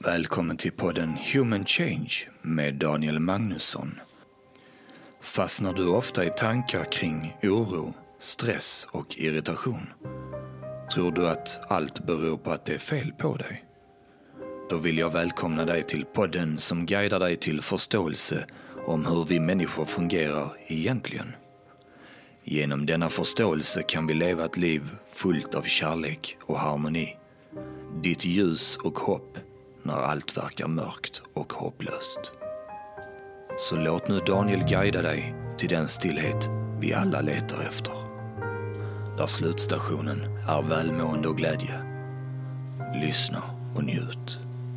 Välkommen till podden Human Change med Daniel Magnusson. Fastnar du ofta i tankar kring oro, stress och irritation? Tror du att allt beror på att det är fel på dig? Då vill jag välkomna dig till podden som guidar dig till förståelse om hur vi människor fungerar egentligen. Genom denna förståelse kan vi leva ett liv fullt av kärlek och harmoni. Ditt ljus och hopp när allt verkar mörkt och hopplöst. Så låt nu Daniel guida dig till den stillhet vi alla letar efter. Där slutstationen är välmående och glädje. Lyssna och njut.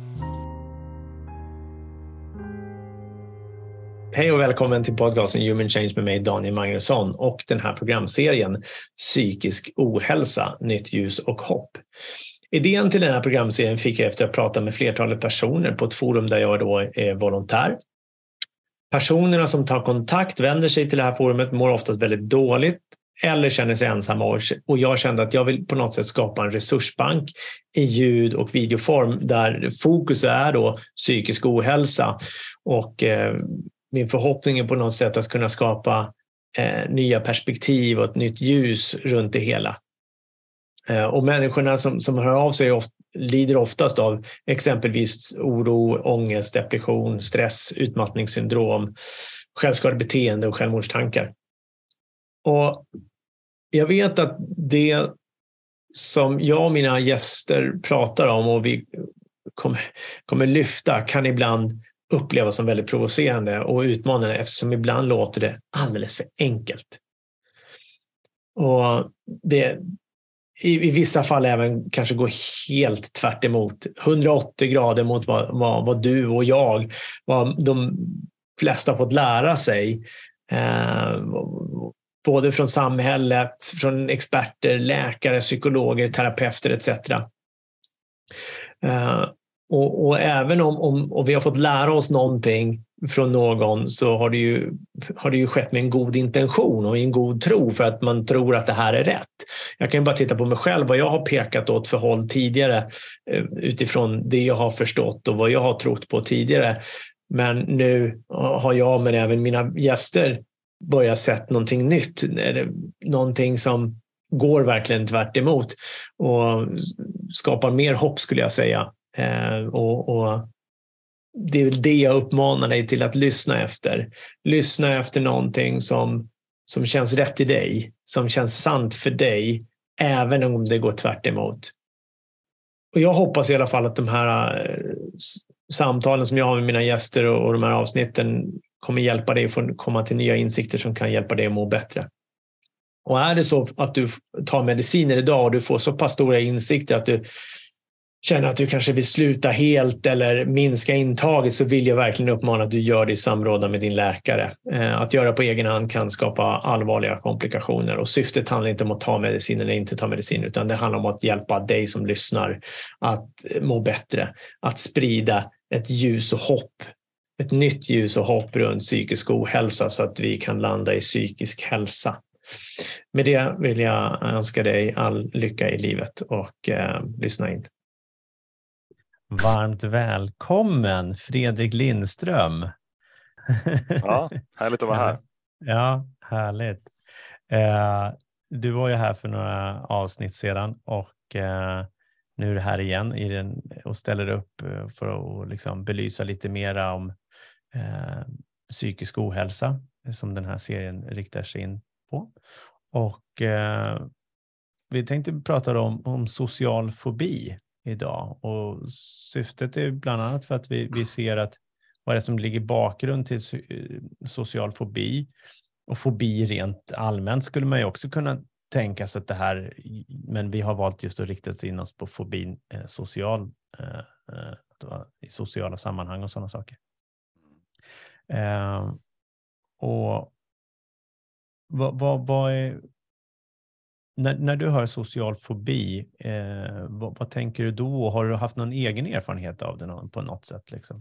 Hej och välkommen till podcasten Human Change med mig Daniel Magnusson och den här programserien Psykisk ohälsa, nytt ljus och hopp. Idén till den här programserien fick jag efter att prata med flertalet personer på ett forum där jag då är volontär. Personerna som tar kontakt, vänder sig till det här forumet, mår oftast väldigt dåligt eller känner sig ensamma, och jag kände att jag vill på något sätt skapa en resursbank i ljud- och videoform där fokus är då psykisk ohälsa, och min förhoppning är på något sätt att kunna skapa nya perspektiv och ett nytt ljus runt det hela. Och människorna som hör av sig lider oftast av exempelvis oro, ångest, depression, stress, utmattningssyndrom, självskadebeteende och självmordstankar. Och jag vet att det som jag och mina gäster pratar om och vi kommer lyfta kan ibland upplevas som väldigt provocerande och utmanande, eftersom ibland låter det alldeles för enkelt. Och det i vissa fall även kanske går helt tvärt emot, 180 grader mot vad du och jag, vad de flesta fått lära sig. Både från samhället, från experter, läkare, psykologer, terapeuter etc. Och även om vi har fått lära oss någonting från någon, så har det ju skett med en god intention och en god tro, för att man tror att det här är rätt. Jag kan bara titta på mig själv, vad jag har pekat åt för håll tidigare utifrån det jag har förstått och vad jag har trott på tidigare. Men nu har jag, men även mina gäster, börjat sett någonting nytt, någonting som går verkligen tvärt emot och skapar mer hopp, skulle jag säga. Och det är väl det jag uppmanar dig till att lyssna efter. Lyssna efter någonting som känns rätt i dig, som känns sant för dig, även om det går tvärt emot. Och jag hoppas i alla fall att de här samtalen som jag har med mina gäster och de här avsnitten kommer hjälpa dig att komma till nya insikter som kan hjälpa dig att må bättre. Och är det så att du tar mediciner idag och du får så pass stora insikter att du känner att du kanske vill sluta helt eller minska intaget, så vill jag verkligen uppmana att du gör det i samråd med din läkare. Att göra på egen hand kan skapa allvarliga komplikationer, och syftet handlar inte om att ta medicin eller inte ta medicin, utan det handlar om att hjälpa dig som lyssnar att må bättre, att sprida ett ljus och hopp, ett nytt ljus och hopp runt psykisk ohälsa, så att vi kan landa i psykisk hälsa. Med det vill jag önska dig all lycka i livet och lyssna in. Varmt välkommen Fredrik Lindström. Ja, härligt att vara här. Ja, härligt. Du var ju här för några avsnitt sedan, och nu är du här igen och ställer upp för att liksom belysa lite mera om psykisk ohälsa som den här serien riktar sig in på. Och vi tänkte prata om social fobi idag, och syftet är bland annat för att vi ser att vad är det som ligger bakgrund till social fobi, och fobi rent allmänt skulle man ju också kunna tänka sig att det här, men vi har valt just att rikta in oss på fobin i sociala sammanhang och sådana saker. Och vad är, när du hör social fobi, vad tänker du då? Har du haft någon egen erfarenhet av det på något sätt? Liksom?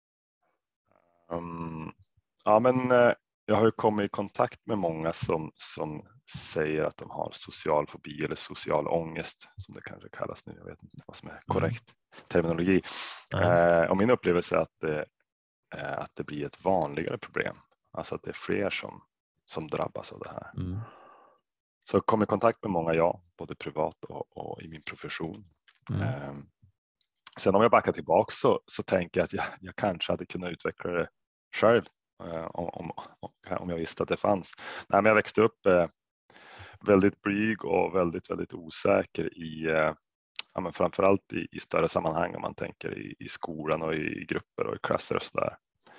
Ja, men jag har ju kommit i kontakt med många som säger att de har social fobi eller social ångest, som det kanske kallas nu. Jag vet inte vad som är korrekt. terminologi. Nej. Och min upplevelse är att det blir ett vanligare problem. Alltså att det är fler som drabbas av det här. Så jag kom i kontakt med många, både privat och i min profession. Sen om jag backar tillbaka så tänker jag att jag kanske hade kunnat utveckla det själv om jag visste att det fanns. Nej, men jag växte upp väldigt blyg och väldigt, väldigt osäker men framförallt i större sammanhang, om man tänker i skolan och i grupper och i klasser och sådär.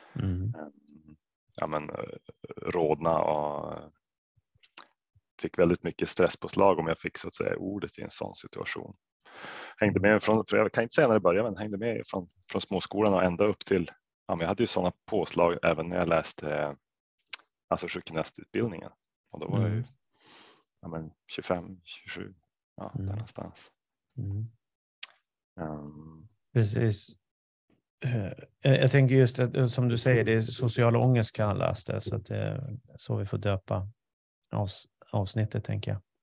Rodna och fick väldigt mycket stresspåslag om jag fick så att säga ordet i en sån situation. Hängde med jag kan inte säga när det började, men hängde med från småskolan och ända upp till, jag hade ju sådana påslag även när jag läste sjukgymnastutbildningen. Och då var jag ju 25, 27, där någonstans. Precis. Jag tänker just att, som du säger, det är social ångest kallas det, så att det är så vi får döpa avsnittet, tänker jag.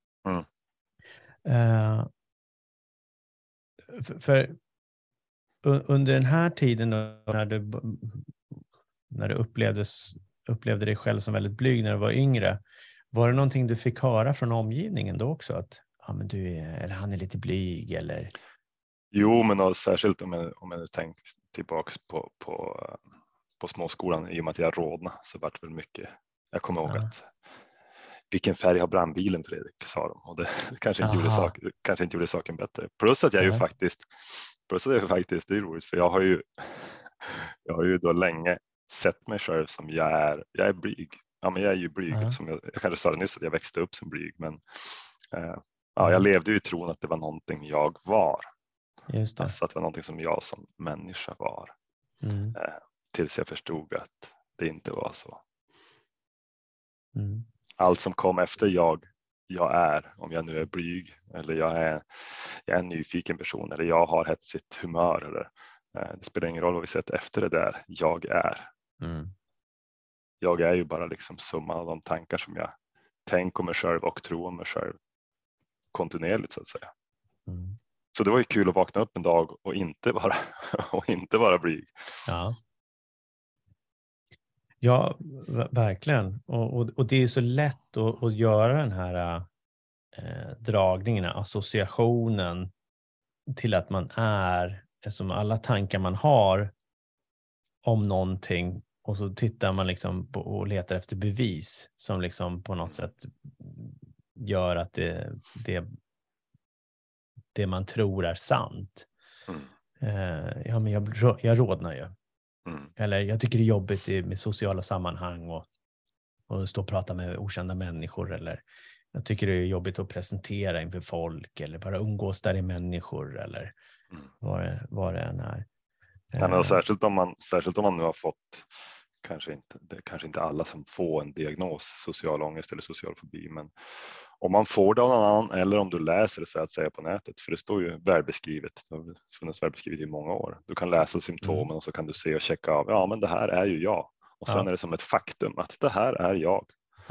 För under den här tiden när du upplevde dig själv som väldigt blyg när du var yngre, var det någonting du fick höra från omgivningen då också, att eller han är lite blyg, eller? Jo, men särskilt om jag nu tänker tillbaka på småskolan, i och med att jag rodna, så var det väl mycket. Jag kommer ihåg att vilken färg har brandbilen, Fredrik, sa de, och det kanske inte gjorde saken bättre. Plus att jag ju faktiskt, det är roligt, för jag har ju då länge sett mig själv som jag är blyg. Ja, men jag är ju blyg, som jag kanske sa nyss att jag växte upp som blyg, men jag levde ju i tron att det var någonting jag var. Just det. Alltså att det var någonting som jag som människa var. Tills jag förstod att det inte var så. Allt som kom efter jag är, om jag nu är blyg, eller jag är en nyfiken person, eller jag har hetsigt humör, eller det spelar ingen roll vad vi sett efter det där. Jag är. Jag är ju bara liksom summan av de tankar som jag tänker om mig själv och tror om mig själv kontinuerligt, så att säga. Så det var ju kul att vakna upp en dag och inte vara blyg. Ja, verkligen. Och det är så lätt att göra den här dragningen, associationen till att man är, som alla tankar man har om någonting, och så tittar man liksom på och letar efter bevis som liksom på något sätt gör att det man tror är sant. Men jag rodnar ju. Eller jag tycker det är jobbigt med sociala sammanhang och stå och prata med okända människor, eller jag tycker det är jobbigt att presentera inför folk, eller bara umgås där i människor, eller vad det än är. Ja, men särskilt om man nu har fått, kanske inte alla som får en diagnos, social ångest eller social fobi, men om man får det av någon annan, eller om du läser det så att säga på nätet, för det står ju välbeskrivet, det har funnits välbeskrivet i många år. Du kan läsa symptomen och så kan du se och checka av, men det här är ju jag. Och sen är det som ett faktum att det här är jag.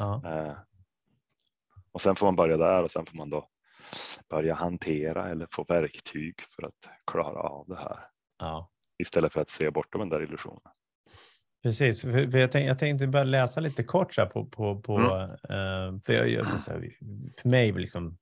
Och sen får man börja där, och sen får man då börja hantera eller få verktyg för att klara av det här. Istället för att se bortom den där illusionen. Precis, för jag tänkte bara läsa lite kort så här för mig liksom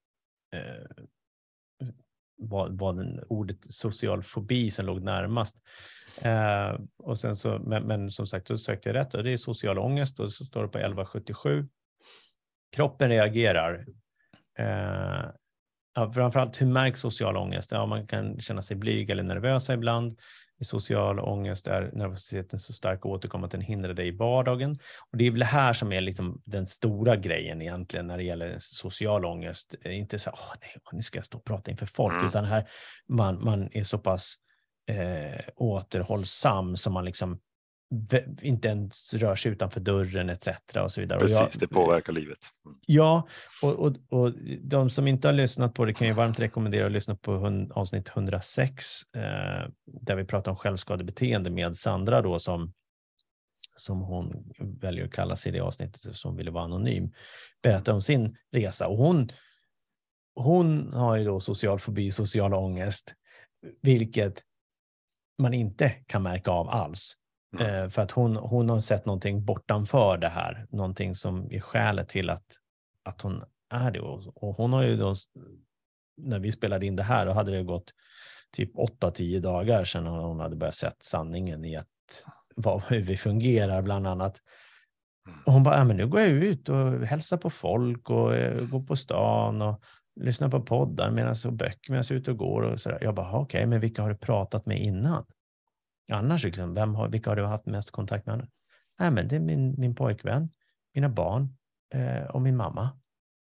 var den ordet social fobi som låg närmast. Och sen så, men som sagt, då sökte jag rätt, och det är social ångest, och så står det på 1177. Kroppen reagerar. Framförallt, hur märks social ångest? Man kan känna sig blyg eller nervös ibland. I social ångest är nervositeten så stark och återkommer att den hindrar dig i vardagen. Och det är väl det här som är liksom den stora grejen egentligen när det gäller social ångest. Inte så nu ska jag stå och prata inför folk, utan här man är så pass återhållsam som man liksom inte ens rör sig utanför dörren etc. och så vidare. Precis, det påverkar livet. Ja, och de som inte har lyssnat på det kan ju varmt rekommendera att lyssna på avsnitt 106 där vi pratar om självskadebeteende med Sandra då, som hon väljer att kalla sig i det avsnittet, som ville vara anonym, berättar om sin resa. Och hon har ju då social fobi, social ångest. Vilket man inte kan märka av alls. För att hon har sett någonting bortanför det här. Någonting som är skälet till att hon är det. Och hon har ju då, när vi spelade in det här, då hade det gått typ 8-10 dagar sedan hon hade börjat sett sanningen i hur vi fungerar bland annat. Och hon bara, men nu går jag ut och hälsar på folk och går på stan och lyssnar på poddar medan böcker medan jag är ute och går och sådär. Jag bara, okej, men vilka har du pratat med innan? Annars liksom, vilka har du haft mest kontakt med? Nej, men det är min pojkvän, mina barn och min mamma.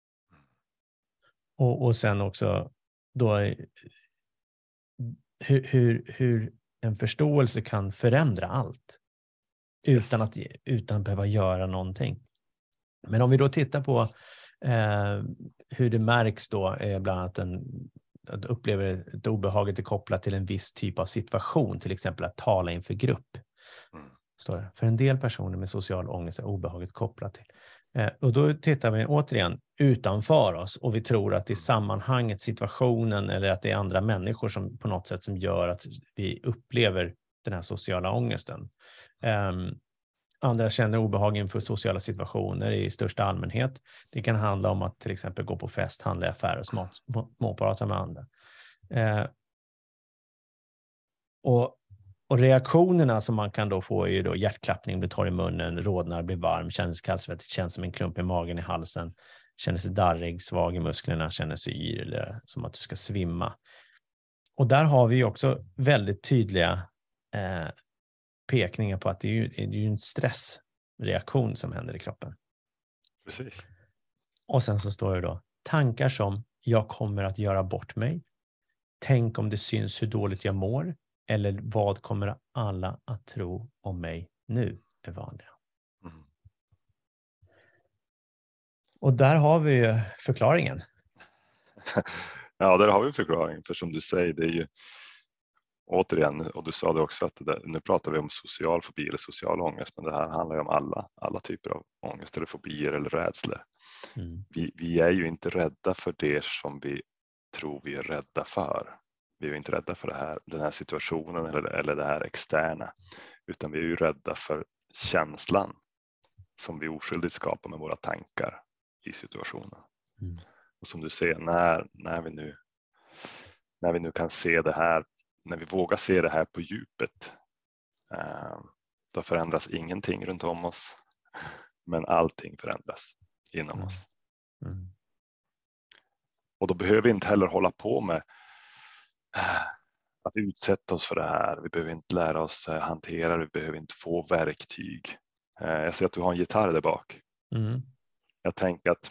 Och sen också då hur en förståelse kan förändra allt utan att behöva göra någonting. Men om vi då tittar på hur det märks då bland annat att upplever ett obehaget är kopplat till en viss typ av situation, till exempel att tala inför grupp. Står det. För en del personer med social ångest är obehaget kopplat till. Och då tittar vi återigen utanför oss och vi tror att det är sammanhanget, situationen eller att det är andra människor som på något sätt som gör att vi upplever den här sociala ångesten. Andra känner obehag inför sociala situationer i största allmänhet. Det kan handla om att till exempel gå på fest, handla i affärer och småprata med andra. Och reaktionerna som man kan då få är ju då hjärtklappning, blir torr i munnen, rodnar, blir varm, känns kallsvettigt, känns som en klump i magen i halsen, känner sig darrig, svag i musklerna, känner sig yr eller som att du ska svimma. Och där har vi ju också väldigt tydliga pekningar på att det är ju en stressreaktion som händer i kroppen. Precis. Och sen så står det då tankar som jag kommer att göra bort mig. Tänk om det syns hur dåligt jag mår. Eller vad kommer alla att tro om mig nu är vanliga. Och där har vi ju förklaringen. Ja, där har vi förklaringen. För som du säger, det är ju återigen, och du sa det också, att nu pratar vi om social fobi eller social ångest, men det här handlar ju om alla typer av ångest eller fobier eller rädslor. Vi är ju inte rädda för det som vi tror vi är rädda för. Vi är ju inte rädda för den här situationen eller det här externa, utan vi är ju rädda för känslan som vi oskyldigt skapar med våra tankar i situationen. Och som du säger, när vi nu kan se det här, när vi vågar se det här på djupet, då förändras ingenting runt om oss, men allting förändras inom oss. Och då behöver vi inte heller hålla på med att utsätta oss för det här. Vi behöver inte lära oss hantera det. Vi behöver inte få verktyg. Jag ser att du har en gitarr där bak. Jag tänker att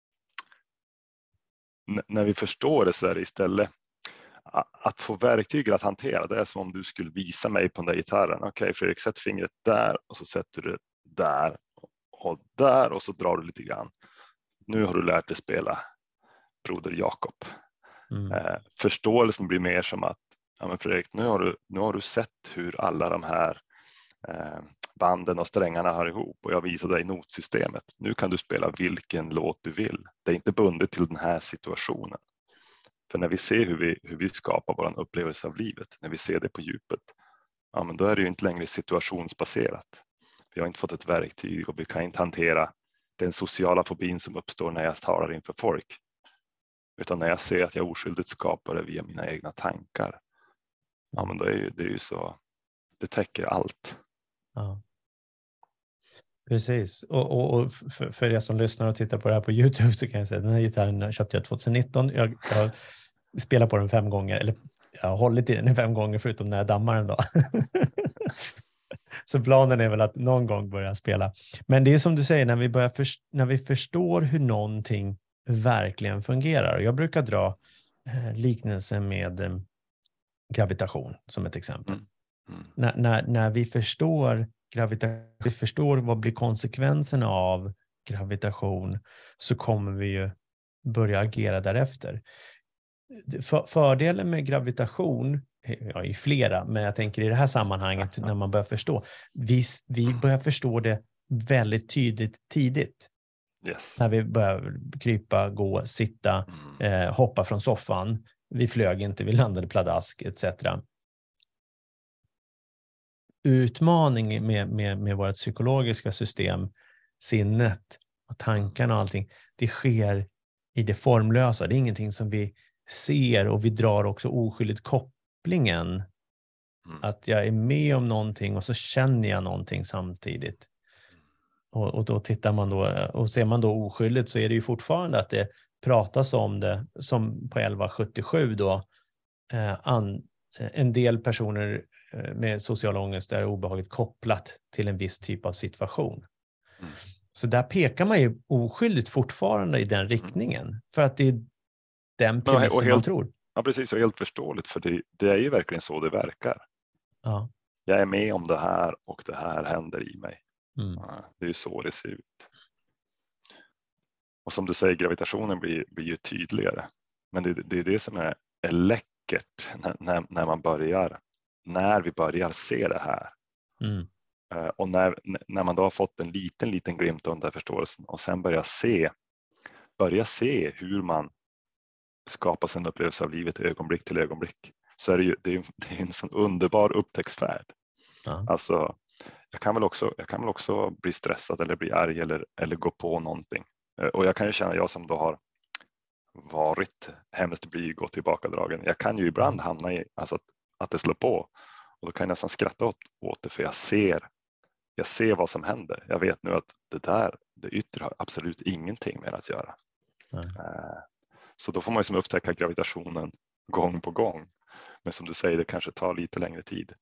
när vi förstår det så är det istället att få verktyg att hantera. Det är som om du skulle visa mig på den där gitarren. Okej, Fredrik, sätt fingret där och så sätter du det där och så drar du lite grann. Nu har du lärt dig spela Broder Jakob. Förståelsen blir mer som att ja, men Fredrik, nu har du sett hur alla de här banden och strängarna hör ihop och jag visar dig notsystemet. Nu kan du spela vilken låt du vill. Det är inte bundet till den här situationen. För när vi ser hur vi skapar vår upplevelse av livet, när vi ser det på djupet, ja, men då är det ju inte längre situationsbaserat. Vi har inte fått ett verktyg och vi kan inte hantera den sociala fobin som uppstår när jag talar inför folk. Utan när jag ser att jag oskyldigt skapar det via mina egna tankar. Ja, men det är ju så. Det täcker allt. Ja. Precis. Och för er som lyssnar och tittar på det här på YouTube så kan jag säga att den här gitarren köpte jag 2019. Jag spelar på den 5 gånger. Eller jag har hållit i den 5 gånger förutom när jag dammar den då. Så planen är väl att någon gång börja spela. Men det är som du säger, när vi förstår hur någonting verkligen fungerar. Jag brukar dra liknelsen med gravitation som ett exempel. När vi förstår vi förstår vad blir konsekvenserna av gravitation så kommer vi ju börja agera därefter. Fördelen med gravitation är flera, men jag tänker i det här sammanhanget när man börjar förstå. Vi börjar förstå det väldigt tidigt. Yes. När vi börjar krypa, gå, sitta, hoppa från soffan. Vi flög inte, vi landade pladask etc. Utmaning med vårt psykologiska system, sinnet och tankarna och allting, det sker i det formlösa. Det är ingenting som vi ser, och vi drar också oskyldigt kopplingen att jag är med om någonting och så känner jag någonting samtidigt. Och då tittar man då, och ser man då oskyldigt, så är det ju fortfarande att det pratas om det som på 1177 då, en del personer med social ångest är obehagligt kopplat till en viss typ av situation. Så där pekar man ju oskyldigt fortfarande i den riktningen, för att det är den premissen man tror. Ja, precis, och helt förståeligt, för det är ju verkligen så det verkar. Ja. Jag är med om det här och det här händer i mig. Det är ju så det ser ut. Och som du säger, gravitationen blir ju tydligare. Men det är det som är läckert när vi börjar se det här. Och när man då har fått en liten glimt av den där förståelsen och sen börja se hur man skapar sin upplevelse av livet ögonblick till ögonblick, så är det är en sån underbar upptäcktsfärd. Ja. Alltså, jag kan väl också bli stressad eller bli arg eller gå på någonting. Och jag kan ju känna, jag som då har varit hemskt bli gå tillbakadragen. Jag kan ju ibland hamna i att det slår på, och då kan jag nästan skratta åt det, för jag ser vad som händer. Jag vet nu att det yttre har absolut ingenting med att göra. Så då får man ju som upptäcka gravitationen gång på gång. Men som du säger, det kanske tar lite längre tid.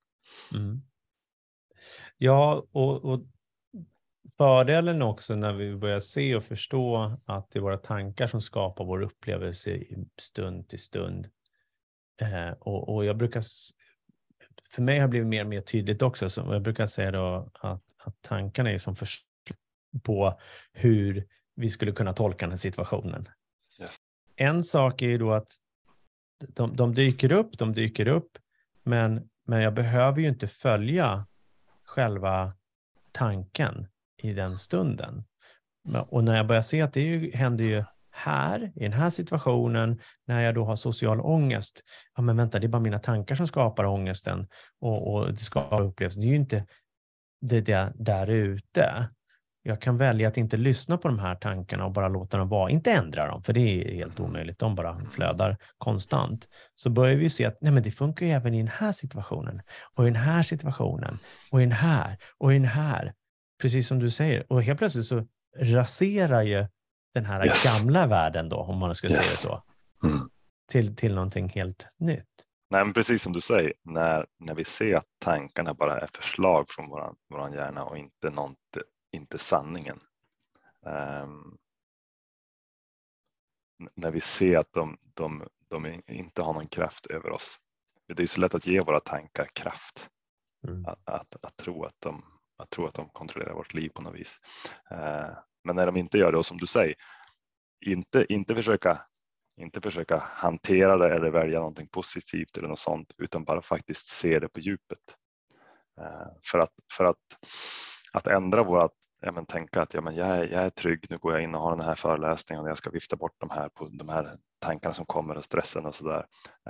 Ja, och fördelen också när vi börjar se och förstå att det är våra tankar som skapar vår upplevelse i stund till stund. Och jag brukar, för mig har det blivit mer och mer tydligt också, så jag brukar säga då att tankarna är som förslag på hur vi skulle kunna tolka den här situationen. Yes. En sak är ju då att de dyker upp, men jag behöver ju inte följa själva tanken i den stunden. Och när jag börjar se att händer ju här, i den här situationen, när jag då har social ångest. Ja, men vänta, det är bara mina tankar som skapar ångesten och det skapar upplevelsen. Det är ju inte det där ute. Jag kan välja att inte lyssna på de här tankarna och bara låta dem vara. Inte ändra dem, för det är helt omöjligt. De bara flödar konstant. Så börjar vi se att nej, men det funkar ju även i den här situationen. Och i den här situationen. Och i den här. Och i den här. Precis som du säger. Och helt plötsligt så raserar ju den här gamla världen då, om man skulle säga så. Till någonting helt nytt. Nej, men precis som du säger. När vi ser att tankarna bara är förslag från våran hjärna och inte sanningen. När vi ser att de inte har någon kraft över oss. Det är så lätt att ge våra tankar kraft. Att tro att de kontrollerar vårt liv på något vis. Men när de inte gör det, och som du säger, inte försöka hantera det eller välja någonting positivt eller något sånt, utan bara faktiskt se det på djupet. För att ändra vårat, tänka att jag är trygg, nu går jag in och har den här föreläsningen och jag ska vifta bort de här tankarna som kommer och stressen och sådär.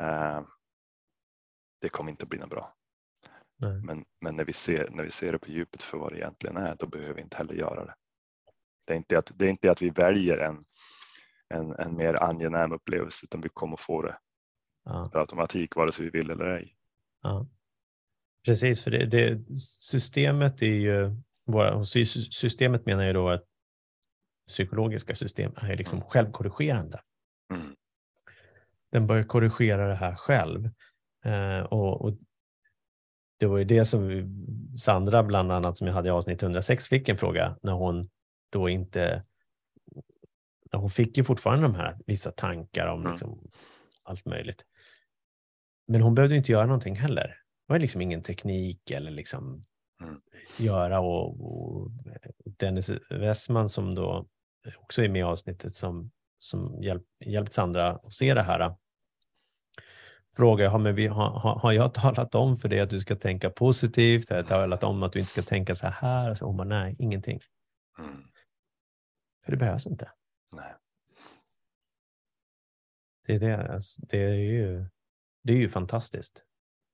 Det kommer inte bli något bra. Men när vi ser det på djupet för vad det egentligen är, då behöver vi inte heller göra det. Det är inte att vi väljer en mer angenäm upplevelse, utan vi kommer få det per automatik, vare sig vi vill eller ej. Ja. Precis, för det systemet är ju systemet menar ju då att psykologiska system är liksom självkorrigerande. Den börjar korrigera det här själv. Och det var ju det som Sandra bland annat, som jag hade i avsnitt 106, fick en fråga när hon då inte... Hon fick ju fortfarande de här vissa tankar om liksom allt möjligt. Men hon behövde inte göra någonting heller. Det var liksom ingen teknik eller liksom göra. Och Dennis Westman, som då också är med i avsnittet, som hjälpt Sandra att se det här, frågar har jag talat om för dig att du ska tänka positivt? Har jag talat om att du inte ska tänka så här? Så hon bara, nej, ingenting. För det behövs inte. Nej. Det är det. Alltså, det är ju fantastiskt.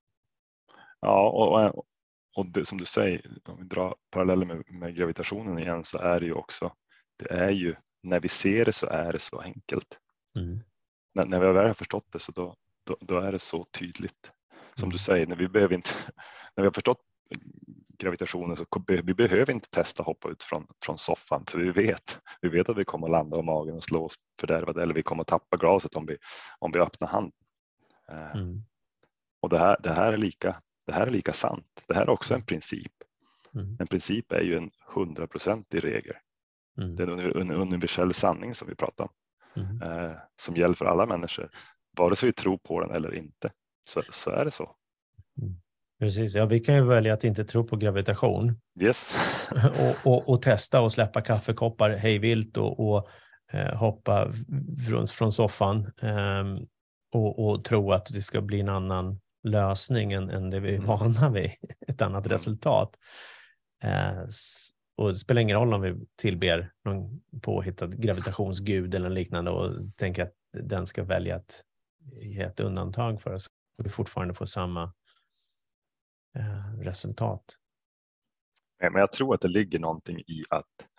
Ja, och det, som du säger, om vi drar paralleller med gravitationen igen, så är det ju också, det är ju, när vi ser det så är det så enkelt. Mm. När vi väl har förstått det, så då är det så tydligt. Som du säger, när vi har förstått gravitationen, så vi behöver inte testa hoppa ut från soffan, för vi vet att vi kommer att landa om magen och slå oss fördärvade, eller vi kommer att tappa glaset om vi öppnar handen. Mm. Och det här är lika sant. Det här är också en princip. Mm. En princip är ju en 100% regel. Mm. Det är en universell sanning som vi pratar om. Mm. Som gäller för alla människor. Vare sig vi tror på den eller inte. Så är det så. Mm. Precis, ja, vi kan ju välja att inte tro på gravitation. Yes. och testa och släppa kaffekoppar hejvilt och hoppa från soffan och tro att det ska bli en annan lösning än det vi är vana vid, ett annat resultat. Och det spelar ingen roll om vi tillber någon påhittad gravitationsgud eller liknande och tänker att den ska välja att ge ett undantag för oss, och vi fortfarande får samma resultat. Men jag tror att det ligger någonting i att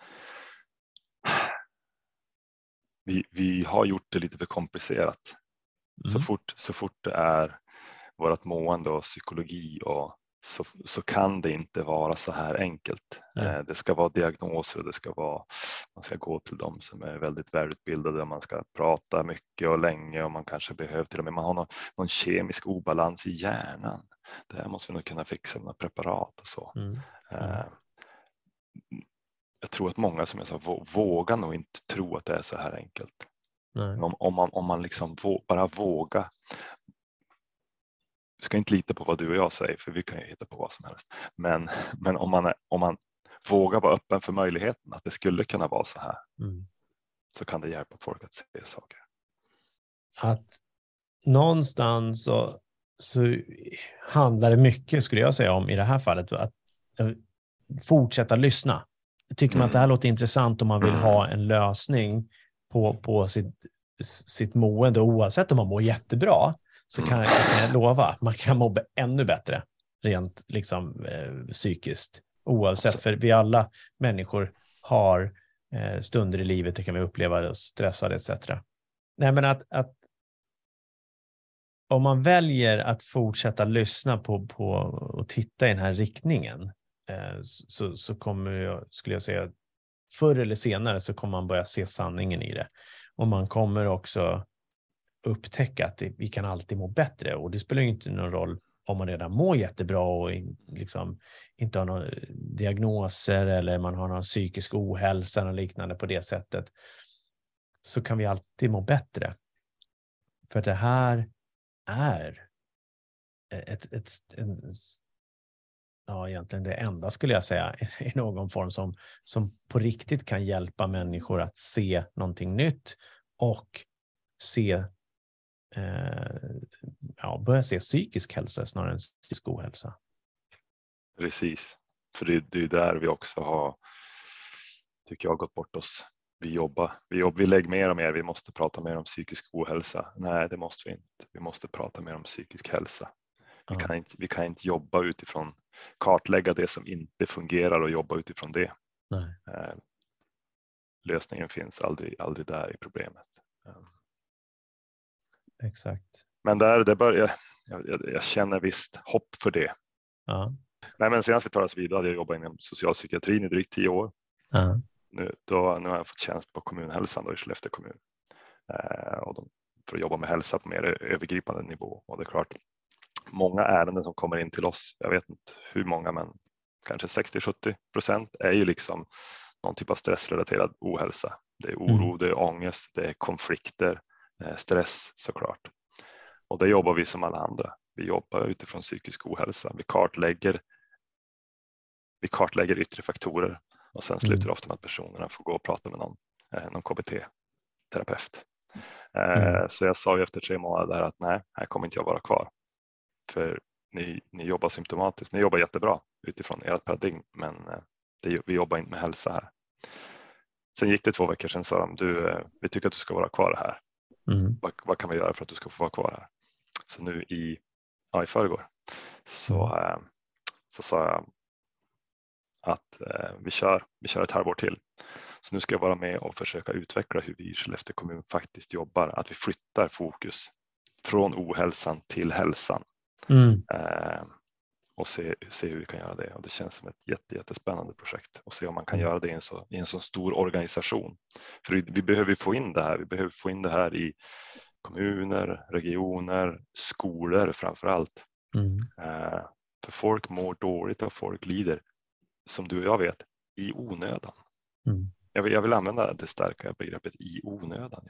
vi har gjort det lite för komplicerat. Så fort det är vårt mående och psykologi, och så kan det inte vara så här enkelt. Det ska vara diagnoser, och man ska gå till dem som är väldigt välutbildade, och man ska prata mycket och länge, och man kanske behöver till och med, man har någon kemisk obalans i hjärnan. Det här måste vi nog kunna fixa med preparat och så. Jag tror att många, som jag sa, vågar nog inte tro att det är så här enkelt. Om man liksom bara vågar. Du ska inte lita på vad du och jag säger, för vi kan ju hitta på vad som helst. Men om man vågar vara öppen för möjligheten att det skulle kunna vara så här, så kan det hjälpa folk att se saker. Att någonstans så handlar det mycket, skulle jag säga, om i det här fallet att fortsätta lyssna. Tycker man att det här låter intressant, om man vill ha en lösning på sitt mående, oavsett om man mår jättebra, så kan jag lova, man kan må ännu bättre rent liksom, psykiskt, oavsett, för vi alla människor har stunder i livet, det kan vi uppleva stressade etc. Nej, men att om man väljer att fortsätta lyssna på och titta i den här riktningen, så kommer skulle jag säga, förr eller senare så kommer man börja se sanningen i det. Och man kommer också upptäcka att vi kan alltid må bättre. Och det spelar ju inte någon roll om man redan mår jättebra och liksom inte har några diagnoser, eller man har någon psykisk ohälsa och liknande på det sättet. Så kan vi alltid må bättre. För det här är egentligen det enda, skulle jag säga, i någon form som på riktigt kan hjälpa människor att se någonting nytt och börja se psykisk hälsa snarare än psykisk ohälsa. Precis, för det är där vi också har, tycker jag, gått bort oss. Vi lägger mer och mer, vi måste prata mer om psykisk ohälsa. Nej, det måste vi inte. Vi måste prata mer om psykisk hälsa. Vi kan inte jobba utifrån, kartlägga det som inte fungerar och jobba utifrån det. Nej. Lösningen finns aldrig där i problemet. Exakt. Men jag känner visst hopp för det. Ja. Nej, men senast vi tar oss vidare hade jag jobbat inom socialpsykiatrin i drygt 10 år. Ja. Nu har jag fått tjänst på kommunhälsan i Skellefteå kommun. För att jobba med hälsa på mer övergripande nivå. Och det är klart, många ärenden som kommer in till oss, jag vet inte hur många, men kanske 60-70% är ju liksom någon typ av stressrelaterad ohälsa. Det är oro, det är ångest, det är konflikter, stress såklart. Och det jobbar vi som alla andra. Vi jobbar utifrån psykisk ohälsa. Vi kartlägger yttre faktorer, och sen slutar det ofta med att personerna får gå och prata med någon KBT-terapeut. Så jag sa ju efter 3 månader att nej, här kommer inte jag vara kvar. För ni jobbar symptomatiskt. Ni jobbar jättebra utifrån ert paradigm, men vi jobbar inte med hälsa här. Sen gick det 2 veckor sedan, sa de, vi tycker att du ska vara kvar här. Vad kan vi göra för att du ska få vara kvar här? Så nu i förrgår så sa jag att vi kör ett halvår till. Så nu ska jag vara med och försöka utveckla hur vi i Skellefteå kommun faktiskt jobbar. Att vi flyttar fokus från ohälsan till hälsan. Och se hur vi kan göra det. Och det känns som ett jättespännande projekt. Och se om man kan göra det i en så stor organisation. För vi behöver få in det här. Vi behöver få in det här i kommuner, regioner, skolor framför allt. För folk mår dåligt och folk lider, som du och jag vet, i onödan. Jag vill använda det starka begreppet i onödan.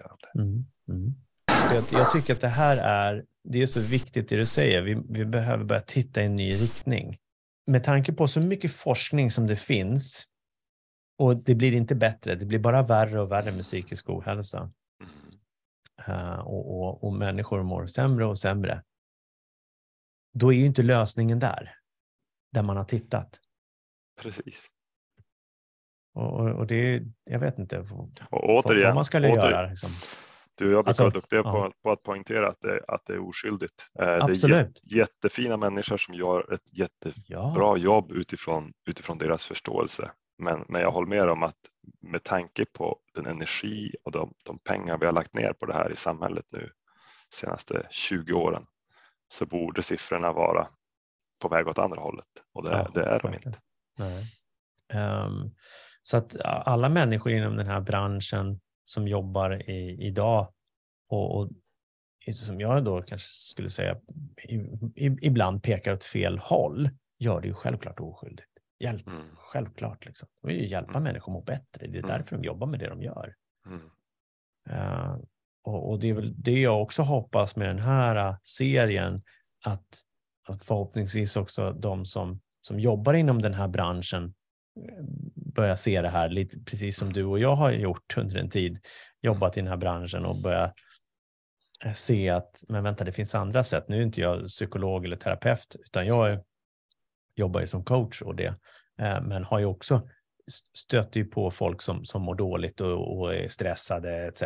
Jag tycker att det är så viktigt det du säger. Vi behöver börja titta i en ny riktning. Med tanke på så mycket forskning som det finns, och det blir inte bättre, det blir bara värre och värre med psykisk ohälsa. Och människor mår sämre och sämre. Då är ju inte lösningen där man har tittat. Precis. Och det, jag vet inte vad man ska göra. Liksom. Du och jag brukar vara duktiga på att poängtera att det är oskyldigt. Absolut. Det är jättefina människor som gör ett jättebra jobb utifrån deras förståelse. Men jag håller med om att med tanke på den energi och de pengar vi har lagt ner på det här i samhället nu senaste 20 åren, så borde siffrorna vara på väg åt andra hållet. Och det är de inte. Nej. Så att alla människor inom den här branschen som jobbar idag och som jag då kanske skulle säga ibland pekar åt fel håll, gör det ju självklart oskyldigt. Självklart liksom. De vill ju hjälpa människor att må bättre. Det är därför de jobbar med det de gör. Och det är väl det jag också hoppas med den här serien, att förhoppningsvis också de som jobbar inom den här branschen börja se det här lite precis som du och jag har gjort under en tid, jobbat i den här branschen och börja se att, men vänta, det finns andra sätt. Nu är inte jag psykolog eller terapeut, utan jag jobbar ju som coach och det, men har ju också stött ju på folk som mår dåligt och är stressade etc.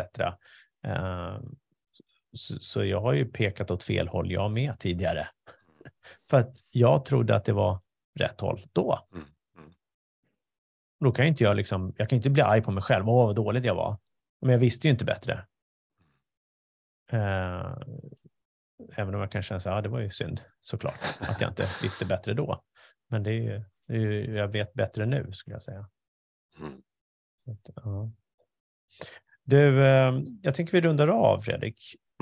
Så jag har ju pekat åt fel håll jag med tidigare. För att jag trodde att det var rätt håll då. Då kan inte jag kan inte bli arg på mig själv. Vad dåligt jag var. Men jag visste ju inte bättre. Även om jag kan känna att det var ju synd, såklart, att jag inte visste bättre då. Men jag vet bättre nu, skulle jag säga. Du, jag tänker vi rundar av, Fredrik.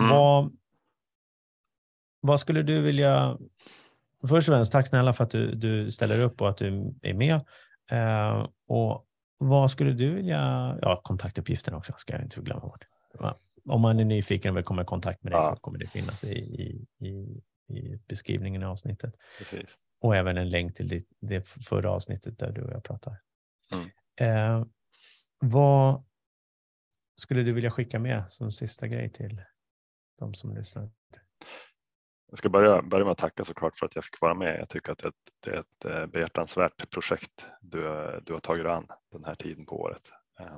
Vad skulle du vilja... Först och främst, tack snälla för att du ställer upp och att du är med. Och vad skulle du vilja... Ja, kontaktuppgifterna också ska jag inte glömma bort. Om man är nyfiken och vill komma i kontakt med dig så kommer det finnas i beskrivningen i avsnittet. Precis. Och även en länk till det förra avsnittet där du och jag pratar. Vad skulle du vilja skicka med som sista grej till de som lyssnar? Jag ska börja med att tacka såklart för att jag fick vara med. Jag tycker att det är ett behjärtansvärt projekt du har tagit an den här tiden på året.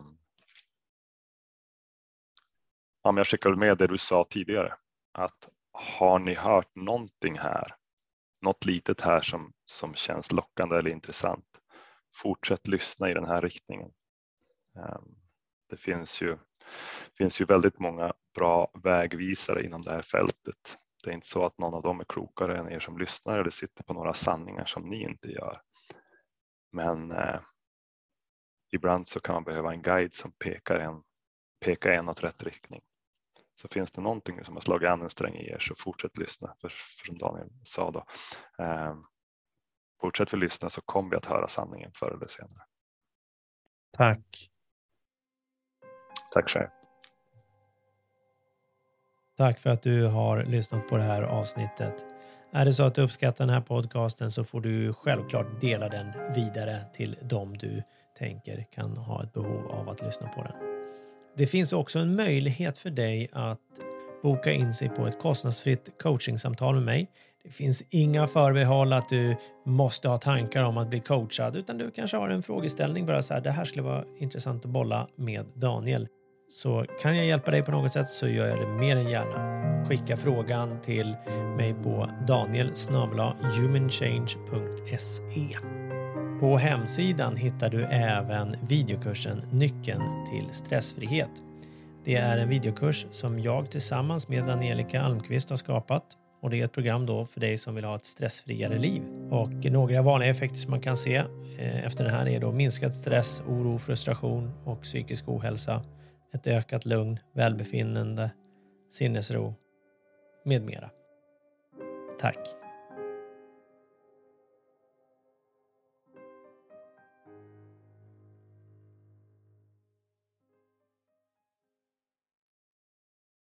Men jag skickar med det du sa tidigare. Att har ni hört någonting här, något litet här som känns lockande eller intressant, fortsätt lyssna i den här riktningen. Det finns ju väldigt många bra vägvisare inom det här fältet. Det är inte så att någon av dem är klokare än er som lyssnar eller sitter på några sanningar som ni inte gör. Men ibland så kan man behöva en guide som pekar en åt rätt riktning. Så finns det någonting som har slagit an en sträng i er, så fortsätt lyssna. För som Daniel sa då, fortsätt vi lyssna så kommer vi att höra sanningen förr eller senare. Tack. Tack själv. Tack för att du har lyssnat på det här avsnittet. Är det så att du uppskattar den här podcasten så får du självklart dela den vidare till dem du tänker kan ha ett behov av att lyssna på den. Det finns också en möjlighet för dig att boka in sig på ett kostnadsfritt coachingsamtal med mig. Det finns inga förbehåll att du måste ha tankar om att bli coachad, utan du kanske har en frågeställning bara så här: det här skulle vara intressant att bolla med Daniel. Så kan jag hjälpa dig på något sätt så gör jag det mer än gärna. Skicka frågan till mig på daniel@humanchange.se. På hemsidan hittar du även videokursen Nyckeln till stressfrihet. Det är en videokurs som jag tillsammans med Angelica Almqvist har skapat. Och det är ett program då för dig som vill ha ett stressfriare liv. Och några vanliga effekter som man kan se efter den här är då minskad stress, oro, frustration och psykisk ohälsa. Ett ökat lugn, välbefinnande, sinnesro med mera. Tack!